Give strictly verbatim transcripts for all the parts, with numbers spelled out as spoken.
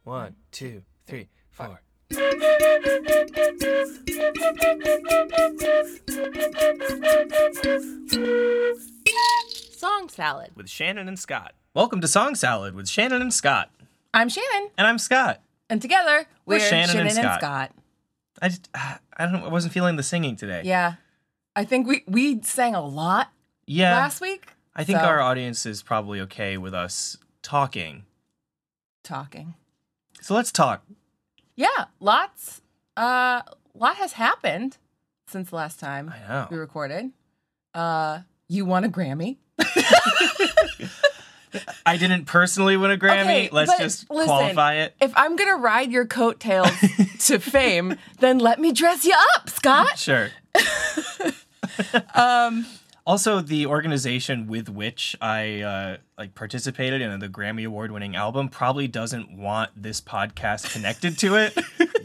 One, two, three, four. Song Salad With Shannon and Scott. Welcome to Song Salad with Shannon and Scott. I'm Shannon, And I'm Scott. and together we're, We're Shannon Shannon, and and Scott. Scott. I just, I don't, I wasn't feeling the singing today. Yeah, I think we we sang a lot Yeah. last week. I think so- our audience is probably okay with us talking. Talking. So let's talk. Yeah, lots. Uh, lot has happened since the last time I know. we recorded. Uh, you won a Grammy. I didn't personally win a Grammy. Okay, Let's but just listen, qualify it. If I'm gonna ride your coattails to fame, then let me dress you up, Scott. Sure. Um, Also, the organization with which I uh, like participated in the Grammy Award-winning album probably doesn't want this podcast connected to it.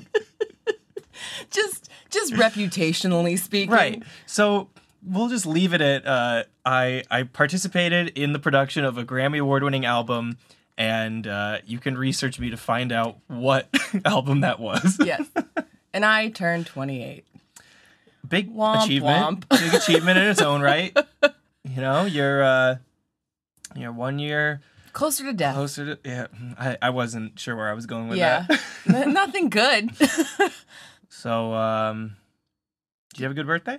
just just reputationally speaking, Right. So we'll just leave it at uh, I I participated in the production of a Grammy Award-winning album, and uh, you can research me to find out what album that was. Yes. And I turned twenty-eight. Big Womp achievement. womp. Big achievement in its own right. You know, you're uh, you're one year Closer to death. closer to. Yeah, I, I wasn't sure where I was going with yeah. that. N- nothing good. So, um, did you have a good birthday?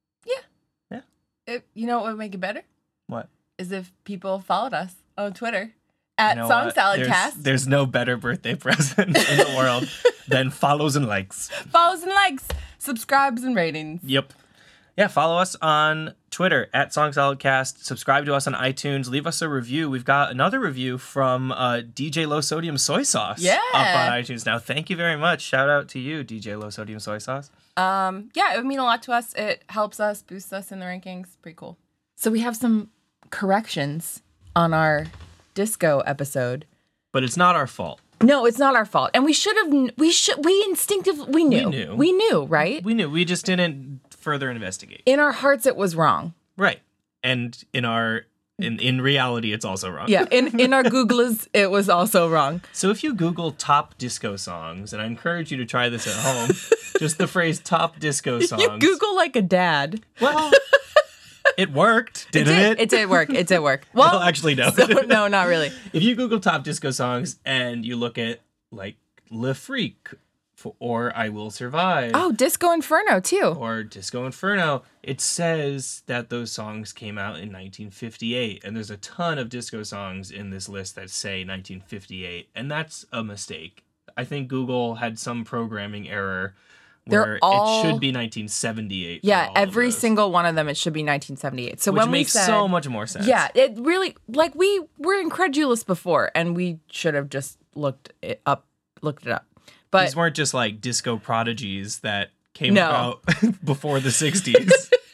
It- you know what would make it better? What? Is if people followed us on Twitter at You know Song what? Salad there's, Cast. There's no better birthday present in the world than follows and likes. Follows and likes, subscribes and ratings. Yep. Yeah, follow us on Twitter at Song Salad Cast. Subscribe to us on iTunes. Leave us a review. We've got another review from uh, D J Low Sodium Soy Sauce Yeah. up on iTunes now. Thank you very much. Shout out to you, D J Low Sodium Soy Sauce. Um, yeah, it would mean a lot to us. It helps us, boosts us in the rankings. Pretty cool. So we have some corrections on our disco episode. But it's not our fault. No, it's not our fault. And we should have, we should, we instinctively, we knew. We knew. We knew, right? We knew. We just didn't further investigate. In our hearts, it was wrong. Right. And in our in in reality, it's also wrong. Yeah, in, in our Googlers, it was also wrong. So if you Google top disco songs, and I encourage you to try this at home, just the phrase top disco songs. You Google like a dad. Well, it worked, didn't it it? did. It did work. It did work. Well, Well, actually, no. so- no, not really. If you Google top disco songs and you look at like Le Freak for, or I Will Survive Oh, Disco Inferno, too. or Disco Inferno, it says that those songs came out in nineteen fifty-eight. And there's a ton of disco songs in this list that say nineteen fifty-eight. And that's a mistake. I think Google had some programming error They're where all- it should be nineteen seventy-eight. for Yeah, all of every those, single one of them, it should be nineteen seventy-eight. So which when makes we said, so much more sense. yeah, it really, like we were incredulous before, and we should have just looked it up, looked it up. But These weren't just like disco prodigies that came No. about before the sixties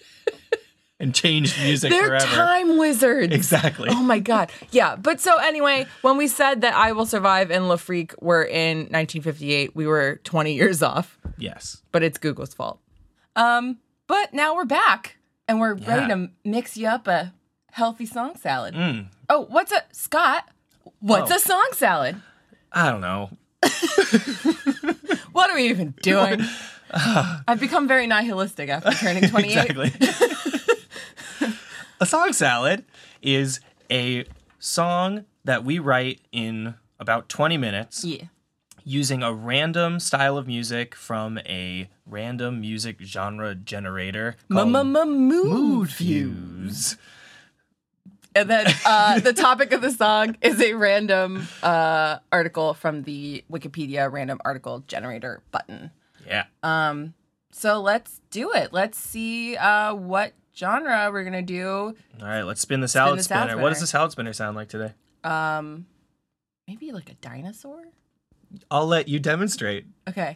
and changed music they're forever. time wizards. Exactly. Oh my god. Yeah. But so anyway, when we said that I Will Survive and Le Freak were in nineteen fifty-eight, we were twenty years off. Yes. But it's Google's fault. Um, but now we're back and we're Yeah. ready to mix you up a healthy song salad. Mm, Oh, what's a Scott? What's Oh. a song salad? I don't know. What are we even doing? I've become very nihilistic after turning twenty-eight. Exactly. A song salad is a song that we write in about twenty minutes Yeah. using a random style of music from a random music genre generator called Mood Fuse. And then uh, the topic of the song is a random uh, article from the Wikipedia random article generator button. Yeah. Um, so let's do it. Let's see uh, what genre we're gonna do. All right, let's spin the salad the salad spinner. What does spinner. the salad spinner sound like today? Um, maybe like a dinosaur. I'll let you demonstrate. Okay.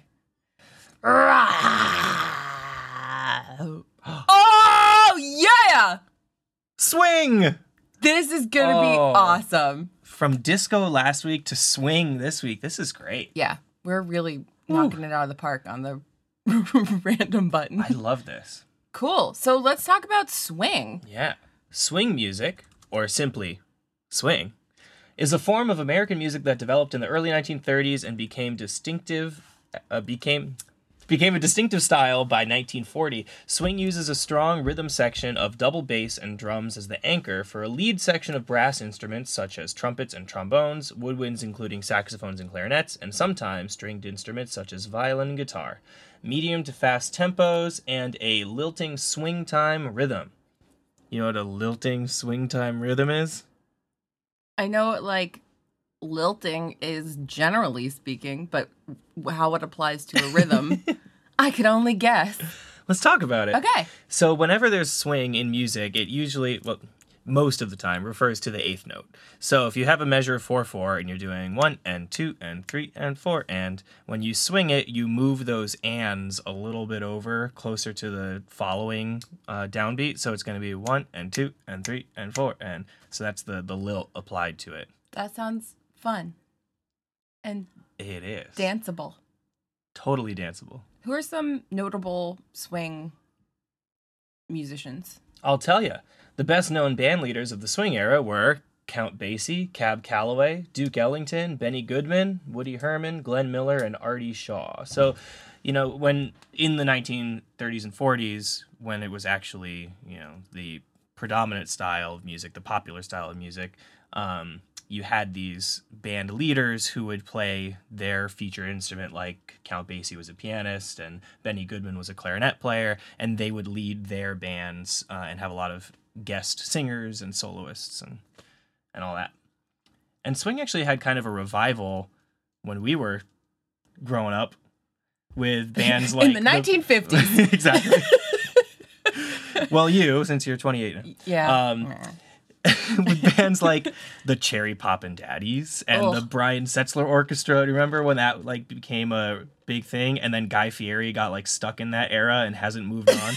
Oh yeah! Swing! This is gonna be Oh. awesome. From disco last week to swing this week. This is great. Yeah, we're really knocking it out of the park on the random button. I love this. Cool. So let's talk about swing. Yeah. Swing music, or simply swing, is a form of American music that developed in the early nineteen thirties and became distinctive, uh, became became a distinctive style by nineteen forty. Swing uses a strong rhythm section of double bass and drums as the anchor for a lead section of brass instruments such as trumpets and trombones, woodwinds including saxophones and clarinets, and sometimes stringed instruments such as violin and guitar, medium to fast tempos, and a lilting swing time rhythm. You know what a lilting swing time rhythm is? I know, like, lilting is generally speaking, but how it applies to a rhythm, I could only guess. Let's talk about it. Okay. So whenever there's swing in music, it usually, well, most of the time, refers to the eighth note. So if you have a measure of four four and you're doing one and two and three and four, and when you swing it, you move those ands a little bit over closer to the following uh, downbeat. So it's going to be one and two and three and four, and so that's the the lilt applied to it. That sounds fun. And it is danceable. Totally danceable. Who are some notable swing musicians? I'll tell you. The best-known band leaders of the swing era were Count Basie, Cab Calloway, Duke Ellington, Benny Goodman, Woody Herman, Glenn Miller, and Artie Shaw. So, you know, when in the nineteen thirties and forties, when it was actually, you know, the predominant style of music, the popular style of music, um, you had these band leaders who would play their feature instrument, like Count Basie was a pianist and Benny Goodman was a clarinet player, and they would lead their bands uh, and have a lot of guest singers and soloists and and all that. And swing actually had kind of a revival when we were growing up with bands like in the nineteen fifties. The, exactly. Well, you, since you're twenty-eight now. Yeah. Um, with bands like the Cherry Poppin' Daddies and Ugh. the Brian Setzler Orchestra. Do you remember when that like became a big thing? And then Guy Fieri got like stuck in that era and hasn't moved on.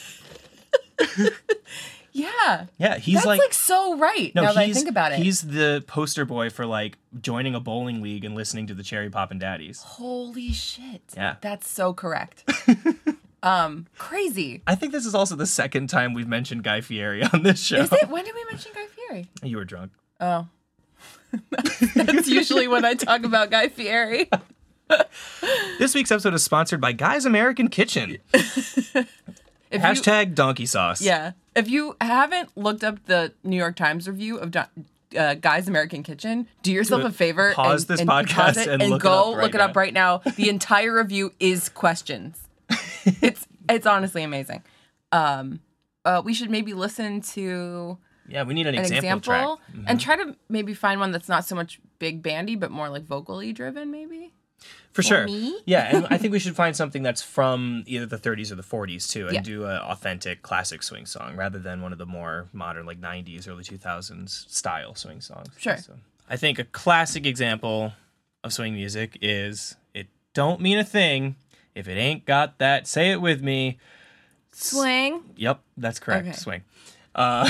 Yeah. Yeah, he's That's like, like so right. no, now that I he's- think about it. He's the poster boy for like joining a bowling league and listening to the Cherry Poppin' Daddies. Holy shit. Yeah. That's so correct. um, crazy. I think this is also the second time we've mentioned Guy Fieri on this show. Is it? When did we mention Guy Fieri? You were drunk. Oh. That's usually when I talk about Guy Fieri. This week's episode is sponsored by Guy's American Kitchen. If Hashtag you, donkey sauce. yeah. If you haven't looked up the New York Times review of Do- uh, Guy's American Kitchen, do yourself Do it. a favor. Pause and, this and podcast pause it and and look it go up right look it up now. right now. The entire review is questions. it's it's honestly amazing. Um, uh, we should maybe listen to Yeah, we need an, an example, example, track. Mhm. and try to maybe find one that's not so much big bandy, but more like vocally driven, maybe. For sure. me? Yeah, and I think we should find something that's from either the thirties or the forties too, and Yeah. do an authentic classic swing song rather than one of the more modern, like nineties, early two thousands style swing songs. Sure. So, I think a classic example of swing music is "It Don't Mean a Thing If It Ain't Got That." Say it with me. Swing. Yep, that's correct. Okay. Swing. Uh,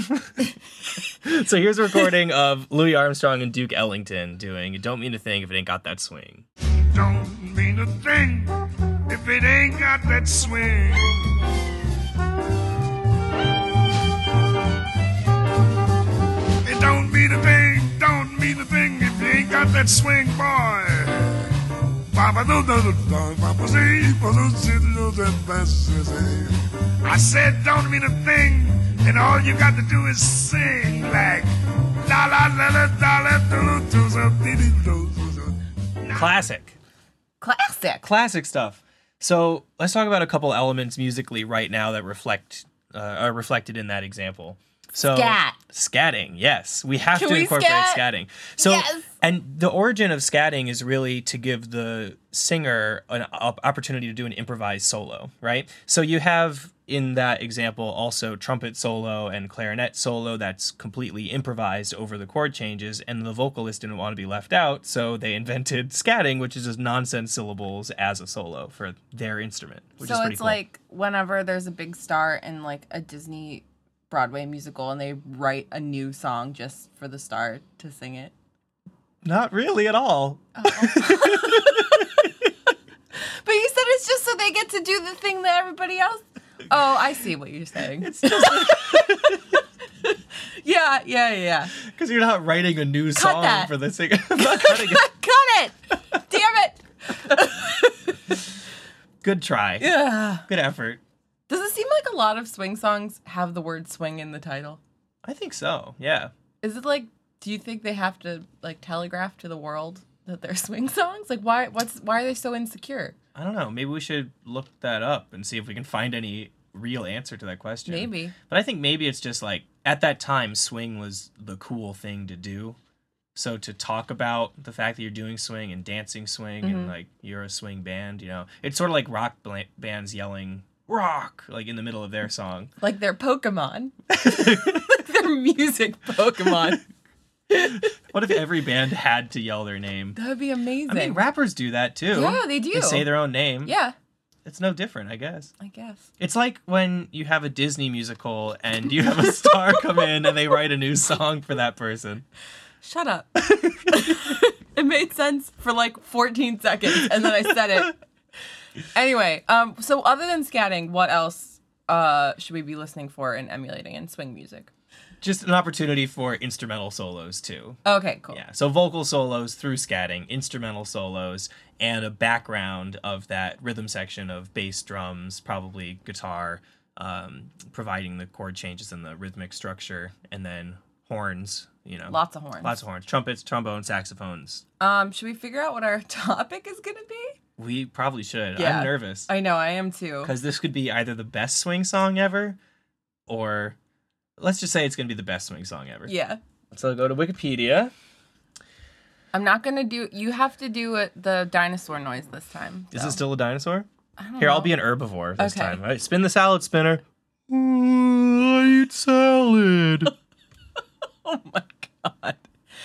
so here's a recording of Louis Armstrong and Duke Ellington doing "It Don't Mean a Thing If It Ain't Got That Swing." Don't mean a thing if it ain't got that swing. It don't mean a thing, don't mean a thing if it ain't got that swing, boy. I said don't mean a thing, and all you got to do is sing like la la la la la la la la. Classic. Classic. Classic stuff. So let's talk about a couple elements musically right now that reflect uh, are reflected in that example. So Scat. Scatting, yes, we have Can to we incorporate scat? scatting. So, Yes. and the origin of scatting is really to give the singer an op- opportunity to do an improvised solo, right? So you have in that example also trumpet solo and clarinet solo that's completely improvised over the chord changes, and the vocalist didn't want to be left out, so they invented scatting, which is just nonsense syllables as a solo for their instrument, which is So pretty it's cool. like whenever there's a big star in like a Disney Broadway musical and they write a new song just for the star to sing it. Not really at all. But you said it's just so they get to do the thing that everybody else. Oh, I see what you're saying. It's just Yeah, yeah, yeah. Because you're not writing a new Cut song that. for the singer. I'm not cutting it. Cut it! Damn it! Good try. Yeah. Good effort. Does it seem like a lot of swing songs have the word swing in the title? I think so. Yeah. Is it like, do you think they have to like telegraph to the world that they're swing songs? Like why what's why are they so insecure? I don't know. Maybe we should look that up and see if we can find any real answer to that question. Maybe. But I think maybe it's just like at that time swing was the cool thing to do. So to talk about the fact that you're doing swing and dancing swing Mm-hmm. and like you're a swing band, you know, it's sort of like rock bla- bands yelling rock like in the middle of their song. Like they're Pokemon. Like they're music Pokemon. What if every band had to yell their name? That would be amazing. I mean, rappers do that too. Yeah, they do. They say their own name. Yeah, It's no different, I guess. I guess. It's like when you have a Disney musical and you have a star come in and they write a new song for that person. Shut up. It made sense for like fourteen seconds and then I said it. Anyway, um, so other than scatting, what else uh, should we be listening for and emulating in swing music? Just an opportunity for instrumental solos too. Okay, cool. Yeah, so vocal solos through scatting, instrumental solos, and a background of that rhythm section of bass, drums, probably guitar, um, providing the chord changes in the rhythmic structure, and then horns, you know. Lots of horns. Lots of horns. Trumpets, trombones, saxophones. Um, should we figure out what our topic is gonna be? We probably should. Yeah. I'm nervous. I know, I am too. Because this could be either the best swing song ever, or let's just say it's going to be the best swing song ever. Yeah. So I'll go to Wikipedia. I'm not gonna do. You have to do it, the dinosaur noise this time. Is so. it still a dinosaur? I don't Here, know. I'll be an herbivore this Okay. time. All right, spin the salad spinner. Ooh, I eat salad. Oh my god.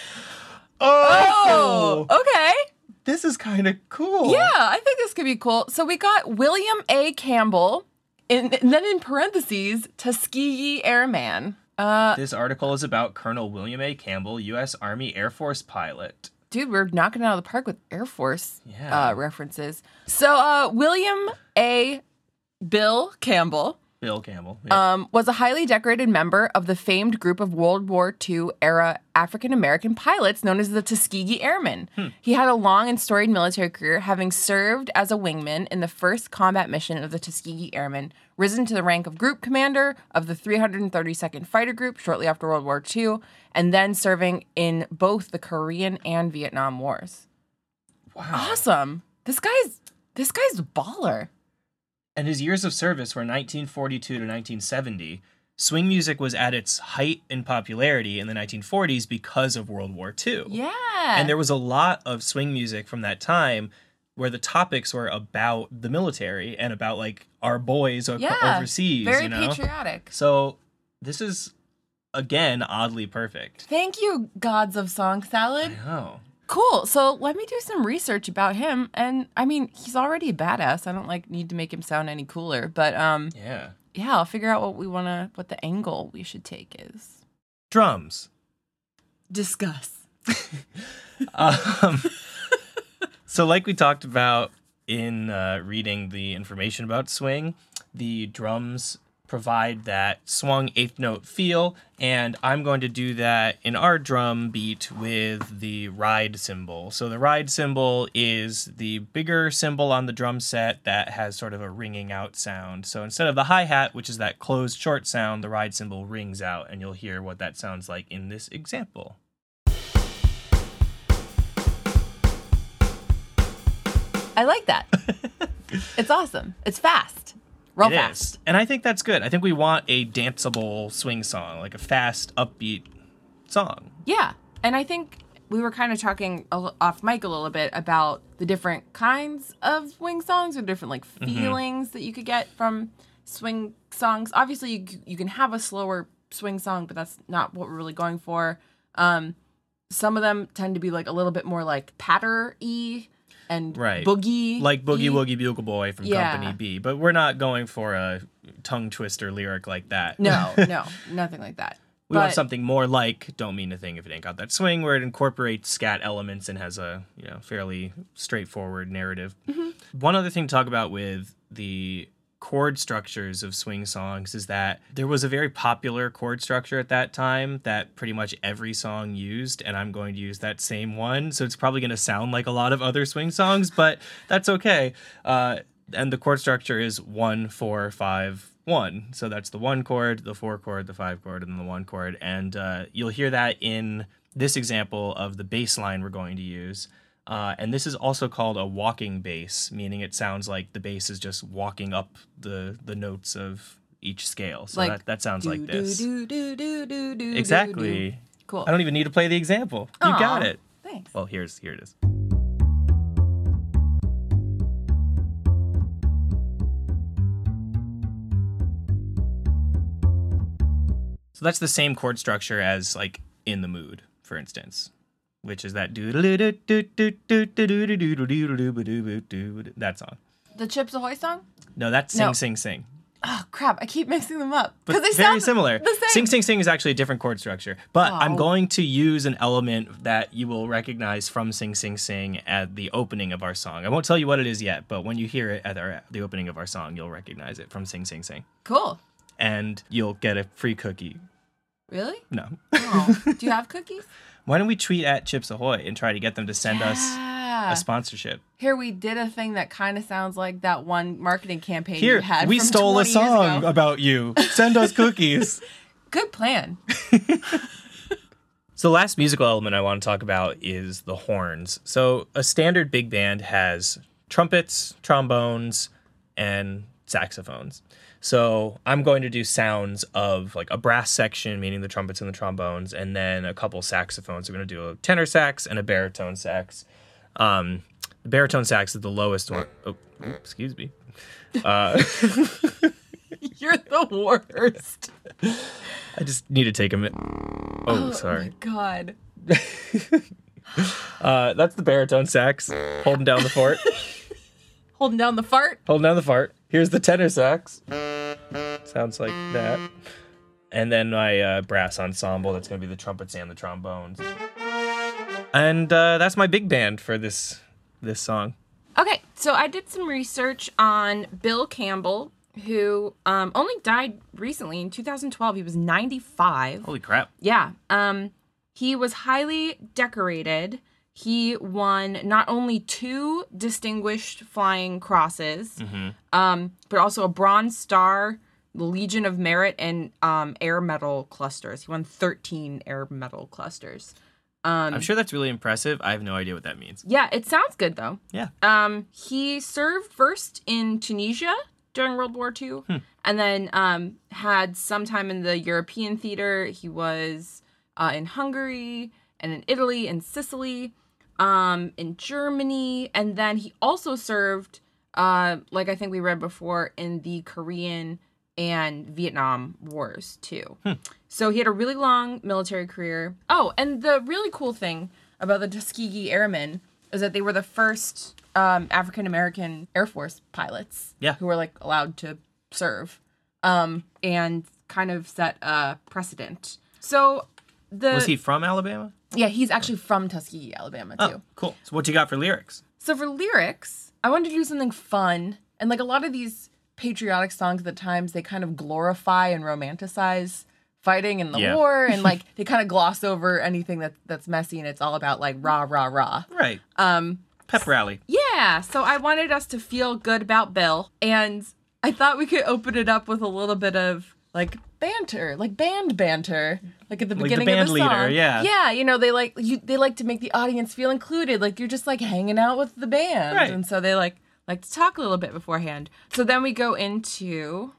Oh, Oh, okay. this is kind of cool. Yeah, I think this could be cool. So we got William A. Campbell, in, and then in parentheses, Tuskegee Airman. Uh, This article is about Colonel William A. Campbell, U S Army Air Force pilot. dude, we're knocking it out of the park with Air Force Yeah. uh, references. So uh, William A. Bill Campbell Bill Campbell. Yeah. um, was a highly decorated member of the famed group of World War Two era African American pilots known as the Tuskegee Airmen. He had a long and storied military career, having served as a wingman in the first combat mission of the Tuskegee Airmen, risen to the rank of group commander of the three hundred thirty-second Fighter Group shortly after World War Two, and then serving in both the Korean and Vietnam Wars. wow. Awesome. This guy's this guy's a baller. And his years of service were nineteen forty-two to nineteen seventy. Swing music was at its height in popularity in the nineteen forties because of World War Two. Yeah. And there was a lot of swing music from that time where the topics were about the military and about like our boys o- yeah, overseas, very you know? patriotic. So this is again oddly perfect. Thank you, gods of song salad. Oh. Cool. So let me do some research about him. And I mean, he's already a badass. I don't like need to make him sound any cooler. But um, Yeah. yeah, I'll figure out what we wanna, what the angle we should take is. Drums. Discuss. Um, so, like we talked about in uh, reading the information about swing, the drums provide that swung eighth note feel, and I'm going to do that in our drum beat with the ride cymbal. So the ride cymbal is the bigger cymbal on the drum set that has sort of a ringing out sound. So instead of the hi-hat, which is that closed short sound, the ride cymbal rings out, and you'll hear what that sounds like in this example. I like that. It's awesome. It's fast. Real It fast. is. And I think that's good. I think we want a danceable swing song, like a fast, upbeat song. Yeah. And I think we were kind of talking a l- off mic a little bit about the different kinds of swing songs or different like feelings that you could get from swing songs. Obviously, you, c- you can have a slower swing song, but that's not what we're really going for. Um, some of them tend to be like a little bit more like patter-y and Right. boogie. Like Boogie Woogie Bugle Boy from Yeah. Company B. But we're not going for a tongue twister lyric like that. No, no, nothing like that. We want But- something more like Don't Mean a Thing If It Ain't Got That Swing, where it incorporates scat elements and has a you know fairly straightforward narrative. Mm-hmm. One other thing to talk about with the chord structures of swing songs is that there was a very popular chord structure at that time that pretty much every song used, and I'm going to use that same one. So it's probably going to sound like a lot of other swing songs, but that's okay. Uh, and the chord structure is one, four, five, one. So that's the one chord, the four chord, the five chord, and the one chord. And uh, you'll hear that in this example of the bass line we're going to use. Uh, and this is also called a walking bass, meaning it sounds like the bass is just walking up the the notes of each scale. So Like, that, that sounds do, like this. Do, do, do, do, do, Exactly. do, do. Cool. I don't even need to play the example. You Aw, got it. Thanks. Well, here's here it is. So that's the same chord structure as like In the Mood, for instance, which is that that song. The Chips Ahoy song? No, that's Sing No. Sing Sing. Oh crap! I keep mixing them up But because they very sound similar. The same. Sing Sing Sing is actually a different chord structure. But I'm Oh. going to use an element that you will recognize from Sing Sing Sing at the opening of our song. I won't tell you what it is yet, but when you hear it at our, the opening of our song, you'll recognize it from Sing Sing Sing. Cool. And you'll get a free cookie. Really? No. Oh. Do you have cookies? Why don't we tweet at Chips Ahoy and try to get them to send us Yeah. a sponsorship? Here we did a thing that kind of sounds like that one marketing campaign Here, you had. we from stole a twenty years song ago. about you. Send us cookies. Good plan. So the last musical element I want to talk about is the horns. So a standard big band has trumpets, trombones, and saxophones. So I'm going to do sounds of like a brass section, meaning the trumpets and the trombones, and then a couple saxophones. We're going to do a tenor sax and a baritone sax. Um, the baritone sax is the lowest one. Oh, excuse me. Uh, You're the worst. I just need to take a minute. Oh, Oh sorry. my god. Uh, that's the baritone sax, holding down the fort. Holding down the fart. Holding down the fart. Here's the tenor sax. Sounds like that. And then my uh, brass ensemble, that's going to be the trumpets and the trombones. And uh, that's my big band for this this song. Okay, so I did some research on Bill Campbell, who um, only died recently in two thousand twelve. He was ninety-five. Holy crap. Yeah. Um, he was highly decorated. He won not only two Distinguished Flying Crosses, Mm-hmm. um, but also a Bronze Star, the Legion of Merit, and um, Air Medal clusters. He won thirteen Air Medal clusters. Um, I'm sure that's really impressive. I have no idea what that means. yeah, it sounds good, though. Yeah. Um, he served first in Tunisia during World War Two, Hmm. and then um, had some time in the European theater. He was uh, in Hungary and in Italy and Sicily, um, in Germany, and then he also served, uh, like I think we read before, in the Korean and Vietnam Wars too. Hmm. So he had a really long military career. Oh, and the really cool thing about the Tuskegee Airmen is that they were the first um, African American Air Force pilots Yeah. who were like allowed to serve, um, and kind of set a precedent. So the Was he from Alabama? yeah, he's actually from Tuskegee, Alabama too. Oh, cool. So what you got for lyrics? So for lyrics, I wanted to do something fun. And like a lot of these patriotic songs at the times, they kind of glorify and romanticize fighting in the Yeah. war. And like they kind of gloss over anything that, that's messy and it's all about like rah, rah, rah. Right. Um, Pep rally. yeah, so I wanted us to feel good about Bill. And I thought we could open it up with a little bit of like banter, like band banter, like at the Like the beginning band of the leader, song. yeah. Yeah, you know, they like you they like to make the audience feel included, like you're just like hanging out with the band. Right. And so they like like to talk a little bit beforehand. So then we go into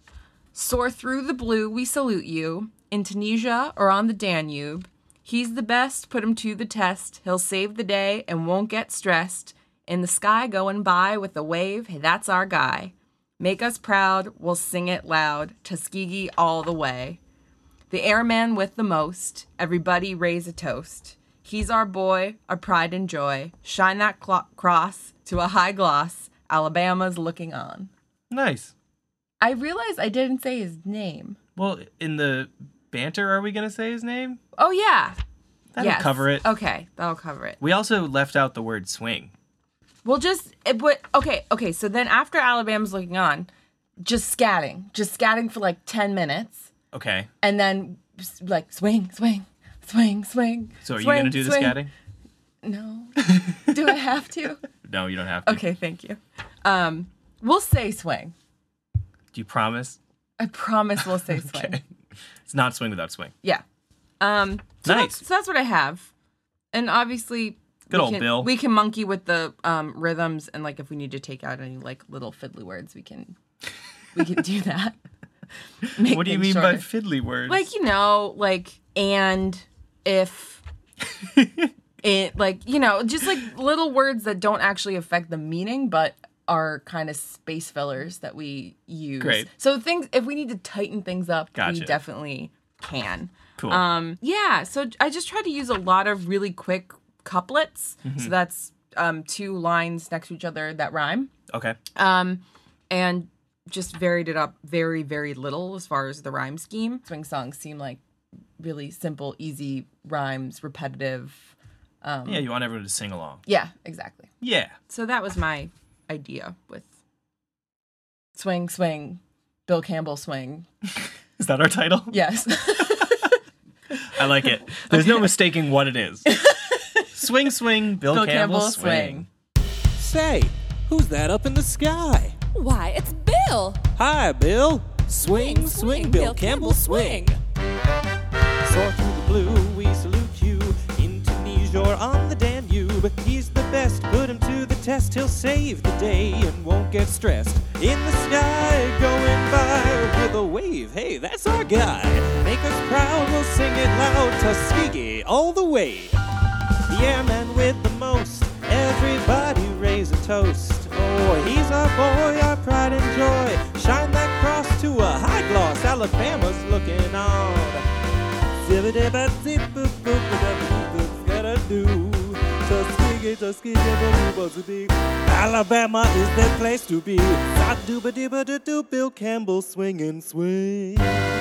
soar through the blue, we salute you. In Tunisia or on the Danube. He's the best, put him to the test. He'll save the day and won't get stressed. In the sky going by with a wave, hey, that's our guy. Make us proud, we'll sing it loud. Tuskegee all the way. The airman with the most, everybody raise a toast. He's our boy, our pride and joy. Shine that clo- cross to a high gloss. Alabama's looking on. Nice. I realized I didn't say his name. Well, in the banter, are we going to say his name? Oh, yeah. That'll Yes. cover it. Okay, that'll cover it. We also left out the word swing. We'll just, it, but, okay, okay, so then after Alabama's looking on, just scatting, just scatting for like ten minutes, Okay. and then like swing, swing, swing, swing. So are swing, you gonna do the swing. scatting? No. Do I have to? No, you don't have to. Okay, thank you. Um, we'll say swing. Do you promise? I promise we'll say swing. Okay. It's not swing without swing. Yeah. Um, so Nice. That's, so that's what I have, and obviously. Good we old can, Bill. We can monkey with the um, rhythms, and like if we need to take out any like little fiddly words, we can we can do that. Make What do you things mean by shorter. fiddly words? Like, you know, like and if it like you know just like little words that don't actually affect the meaning, but are kind of space fillers that we use. Great. So things if we need to tighten things up, Gotcha. we definitely can. Cool. Um, yeah, so I just try to use a lot of really quick couplets. Mm-hmm. So that's um, two lines next to each other that rhyme. okay. Um, and just varied it up very, very little as far as the rhyme scheme. Swing songs seem like really simple, easy rhymes, repetitive. Um, Yeah, you want everyone to sing along. yeah, exactly. Yeah. So that was my idea with Swing, Swing, Bill Campbell Swing. Is that our title? Yes. I like it. There's no mistaking what it is. Swing, swing, Bill, Bill Campbell, Campbell, swing. swing. Say, who's that up in the sky? Why, it's Bill! Hi, Bill. Swing, swing, Bill Campbell, swing. Soar through the blue, we salute you. In Tunisia or on the Danube, he's the best. Put him to the test, he'll save the day and won't get stressed. In the sky, going by with a wave. Hey, that's our guy. Make us proud, we'll sing it loud. Tuskegee all the way. The airman with the most. Everybody raise a toast. Oh, he's our boy, our pride and joy. Shine that cross to a high gloss. Alabama's looking on. Tuskegee, Tuskegee, Alabama is the place to be. Sa-dooba-dooba-doo, Bill Campbell swinging swing.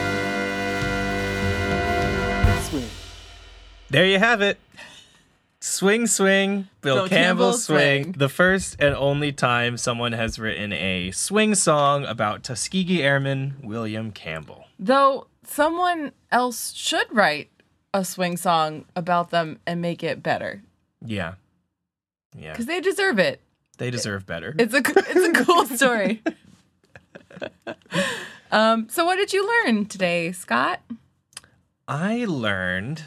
Swing. There you have it. Swing, swing, Bill, Bill Campbell, Campbell, swing. swing. The first and only time someone has written a swing song about Tuskegee Airman William Campbell. Though someone else should write a swing song about them and make it better. Yeah. Yeah. Because they deserve it. They deserve better. It's a it's a cool story. um. So what did you learn today, Scott? I learned.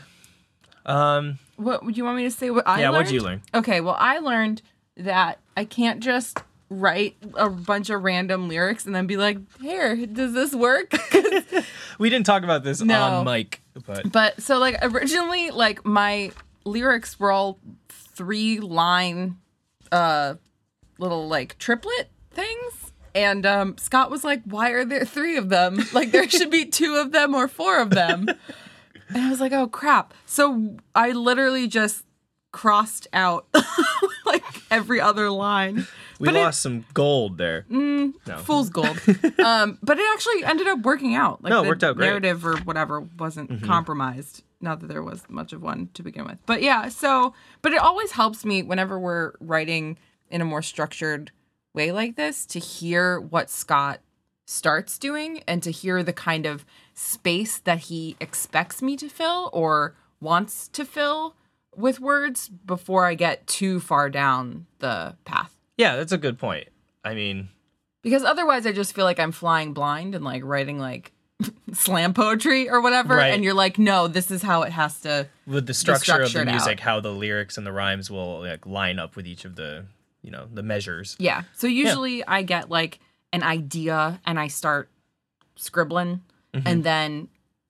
Um. What would you want me to say? What I Yeah, learned? what'd you learn? Okay. Well, I learned that I can't just write a bunch of random lyrics and then be like, "Here, does this work?" We didn't talk about this No. on mic, but But so like originally, like my lyrics were all three line, uh, little like triplet things. And um, Scott was like, "Why are there three of them? Like there should be two of them or four of them." And I was like, "Oh crap!" So I literally just crossed out like every other line. we But it- lost some gold there. no. Fool's gold. um, but it actually ended up working out. Like No, it the worked out great. narrative or whatever wasn't Mm-hmm. compromised. Not that there was much of one to begin with. But yeah, so but it always helps me whenever we're writing in a more structured way like this to hear what Scott starts doing and to hear the kind of space that he expects me to fill or wants to fill with words before I get too far down the path. Yeah, that's a good point. I mean, Because otherwise, I just feel like I'm flying blind and like writing like slam poetry or whatever. Right. And you're like, no, this is how it has to. with the structure of the structured music, out. how the lyrics and the rhymes will like line up with each of the, you know, the measures. Yeah. So usually I get like an idea and I start scribbling. Mm-hmm. And then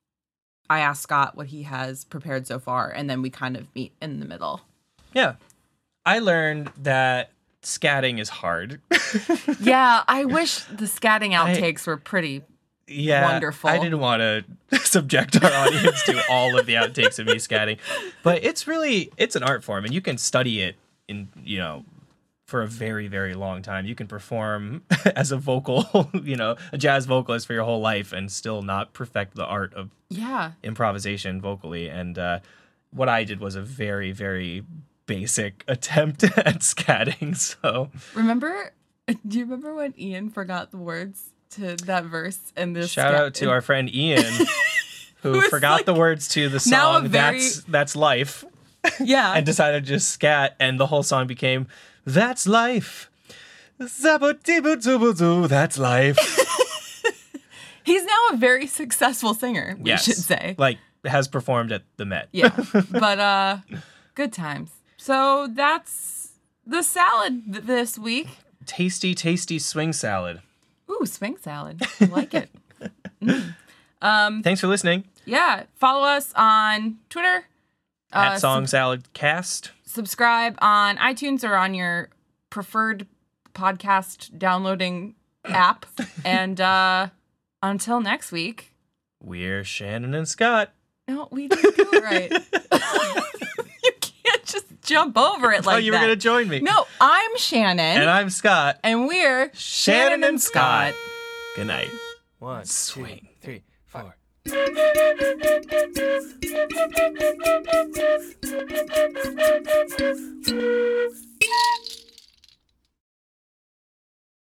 I ask Scott what he has prepared so far. And then we kind of meet in the middle. Yeah. I learned that scatting is hard. Yeah. I wish the scatting outtakes were pretty. Yeah, Wonderful. I didn't want to subject our audience to all of the outtakes of me scatting, but it's really it's an art form, and you can study it in you know for a very very long time. You can perform as a vocal, you know, a jazz vocalist for your whole life, and still not perfect the art of Yeah. improvisation vocally. And uh, what I did was a very very basic attempt at scatting. So Remember? Do you remember when Ian forgot the words to that verse and this. Shout out to our friend Ian, who Who's forgot like- the words to the now a song very- "That's That's Life" Yeah. and decided to just scat, and the whole song became "That's Life." Zabba-dibba-dubba-doo, That's life. He's now a very successful singer, we Yes. should say. Like, has performed at the Met. Yeah. But uh good times. So that's the salad th- this week. Tasty, tasty swing salad. Ooh, swing salad. I like it. Thanks for listening. Yeah. Follow us on Twitter. At Uh, Song Salad Cast. Subscribe on iTunes or on your preferred podcast downloading app. And uh until next week. We're Shannon and Scott. No, we didn't do it right. You can't just jump over it like oh, you that. were going to join me. No, I'm Shannon. And I'm Scott. and we're Shannon and Scott. Good night. One, Swing. two, three, four. Thank you.